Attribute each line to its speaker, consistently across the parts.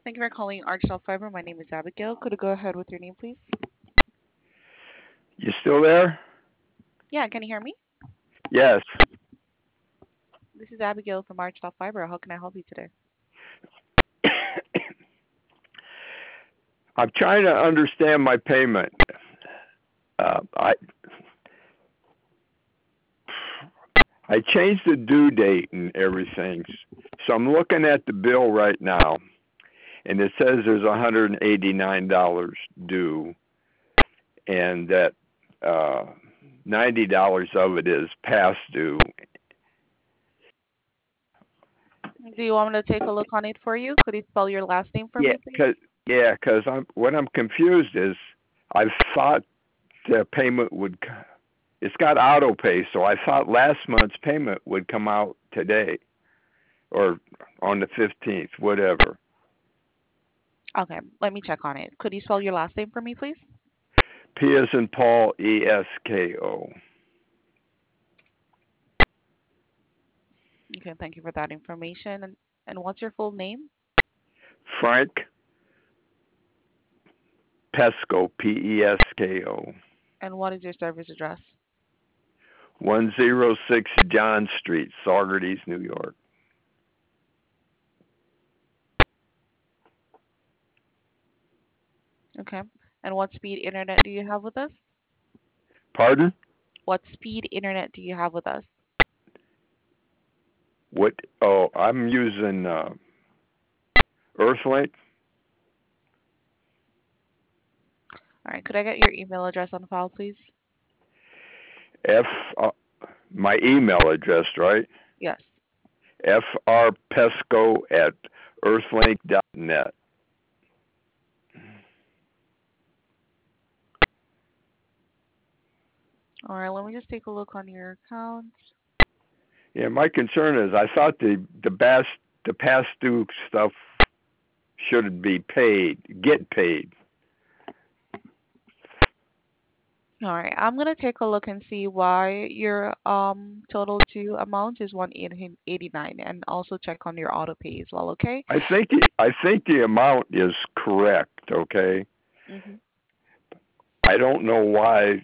Speaker 1: Thank you for calling Archel Fiber. My name is Abigail. Could you go ahead with your name, please?
Speaker 2: You still there?
Speaker 1: Yeah, can you hear me?
Speaker 2: Yes.
Speaker 1: This is Abigail from Archel Fiber. How can I help you today?
Speaker 2: I'm trying to understand my payment. I changed the due date and everything, so I'm looking at the bill right now, and it says there's $189 due, and that uh, $90 of it is past due.
Speaker 1: Do you want me to take a look on it for you? Could you spell your last name for
Speaker 2: Yeah,
Speaker 1: me, please?
Speaker 2: cause I'm confused is I thought the payment would. It's got auto pay, so I thought last month's payment would come out today or on the 15th, whatever.
Speaker 1: Okay, let me check on it. Could you spell your last name for me, please?
Speaker 2: P as in Paul, ESKO.
Speaker 1: Okay, thank you for that information. And what's your full name?
Speaker 2: Frank Pesco, Pesko.
Speaker 1: And what is your service address?
Speaker 2: 106 John Street, Saugerties, New York.
Speaker 1: Okay. And what speed internet do you have with us?
Speaker 2: Pardon?
Speaker 1: What speed internet do you have with us?
Speaker 2: What? Oh, I'm using Earthlink.
Speaker 1: All right, could I get your email address on file, please?
Speaker 2: F. My email address, right?
Speaker 1: Yes.
Speaker 2: frpesco at earthlink.net.
Speaker 1: All right, let me just take a look on your account.
Speaker 2: Yeah, my concern is I thought the past due stuff should be paid, get paid.
Speaker 1: All right, I'm gonna take a look and see why your total due amount is 189, and also check on your auto pay as well. Okay.
Speaker 2: I think the amount is correct. Okay,
Speaker 1: Mhm.
Speaker 2: I don't know why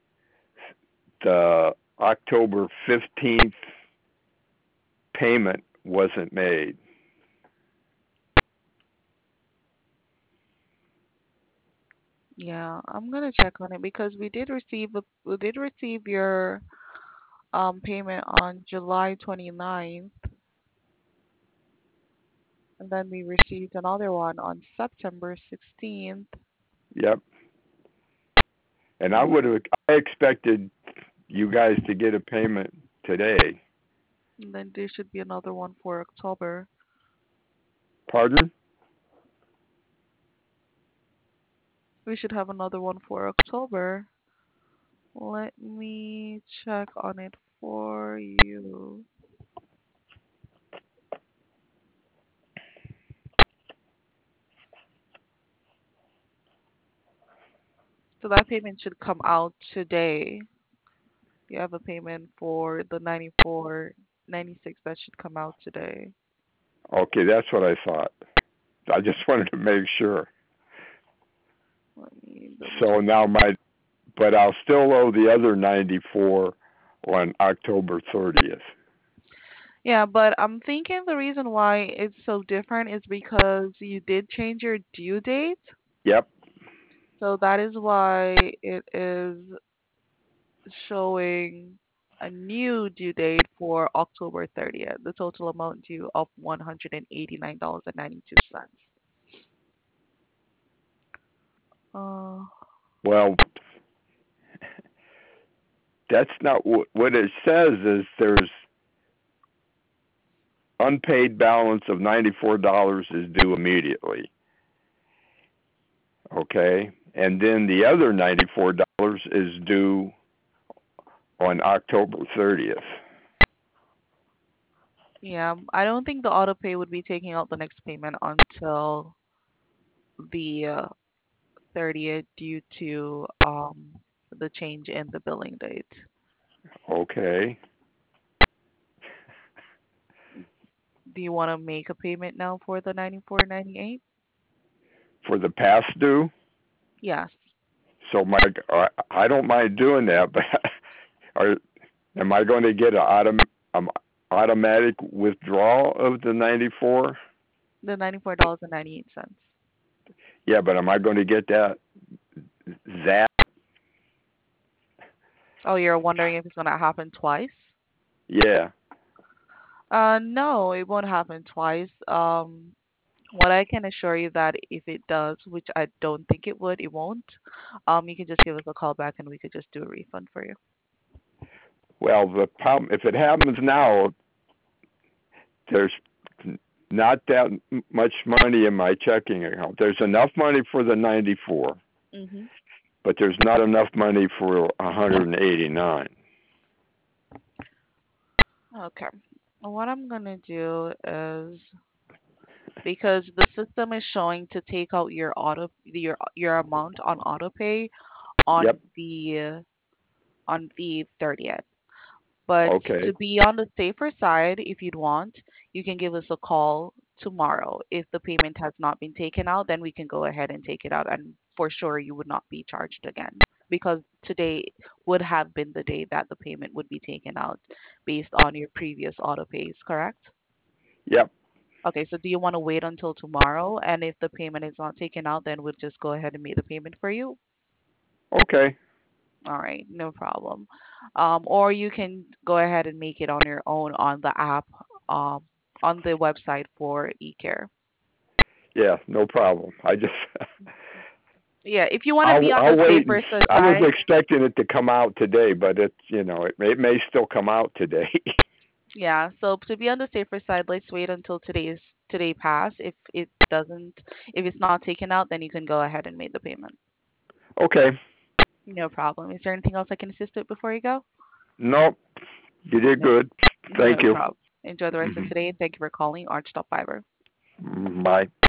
Speaker 2: the October 15th payment wasn't made.
Speaker 1: Yeah, I'm gonna check on it because we did receive your payment on July 29th, and then we received another one on September 16th.
Speaker 2: Yep, and
Speaker 1: And
Speaker 2: I expected you guys to get a payment today.
Speaker 1: then there should be another one for October.
Speaker 2: Pardon?
Speaker 1: We should have another one for October. Let me check on it for you. So that payment should come out today. You have a payment for the 94.96 that should come out today.
Speaker 2: Okay, that's what I thought. I just wanted to make sure.
Speaker 1: Let me double
Speaker 2: So
Speaker 1: check.
Speaker 2: now but I'll still owe the other 94 on October 30th.
Speaker 1: Yeah, but I'm thinking the reason why it's so different is because you did change your due date.
Speaker 2: Yep.
Speaker 1: So that is why it is showing a new due date for October 30th. The total amount due of $189.92. Uh,
Speaker 2: Well, that's not what it says is there's unpaid balance of $94 is due immediately. Okay? And then the other $94 is due on October 30th.
Speaker 1: yeah, I don't think the auto pay would be taking out the next payment until the 30th due to the change in the billing date.
Speaker 2: Okay.
Speaker 1: Do you want to make a payment now for the 94.98?
Speaker 2: for the past due.
Speaker 1: Yes.
Speaker 2: So I don't mind doing that, but are am I going to get an automatic withdrawal of the 94?
Speaker 1: The $94.98.
Speaker 2: Yeah, but am I going to get that?
Speaker 1: Oh, you're wondering if it's gonna happen twice?
Speaker 2: Yeah.
Speaker 1: No, it won't happen twice. What I can assure you that if it does, which I don't think it would, it won't. You can just give us a call back and we could just do a refund for you.
Speaker 2: Well, the problem if it happens now, there's not that much money in my checking account. There's enough money for the 94,
Speaker 1: Mhm.
Speaker 2: but there's not enough money for 189.
Speaker 1: Okay. What I'm gonna do is because the system is showing to take out your amount on auto pay
Speaker 2: Yep.
Speaker 1: on the 30th. But
Speaker 2: Okay.
Speaker 1: to be on the safer side, if you'd want, you can give us a call tomorrow. If the payment has not been taken out, then we can go ahead and take it out, and for sure you would not be charged again because today would have been the day that the payment would be taken out based on your previous auto pays, correct?
Speaker 2: Yep.
Speaker 1: Okay, so do you want to wait until tomorrow? And if the payment is not taken out, then we'll just go ahead and make the payment for you.
Speaker 2: Okay.
Speaker 1: All right, no problem. Or you can go ahead and make it on your own on the app, um, on the website for eCare.
Speaker 2: Yeah, no problem. I just
Speaker 1: Yeah, if you want to be on
Speaker 2: I'll
Speaker 1: the
Speaker 2: wait and
Speaker 1: safer
Speaker 2: I was
Speaker 1: side,
Speaker 2: expecting it to come out today, but it's it may still come out today.
Speaker 1: yeah. So to be on the safer side, let's wait until today pass. If it doesn't, if it's not taken out, then you can go ahead and make the payment.
Speaker 2: Okay.
Speaker 1: No problem. Is there anything else I can assist with before you go?
Speaker 2: Nope. You did
Speaker 1: No,
Speaker 2: good. Thank
Speaker 1: no
Speaker 2: you.
Speaker 1: problem. Enjoy the rest of today, and thank you for calling Arch Stop Fiber.
Speaker 2: Bye.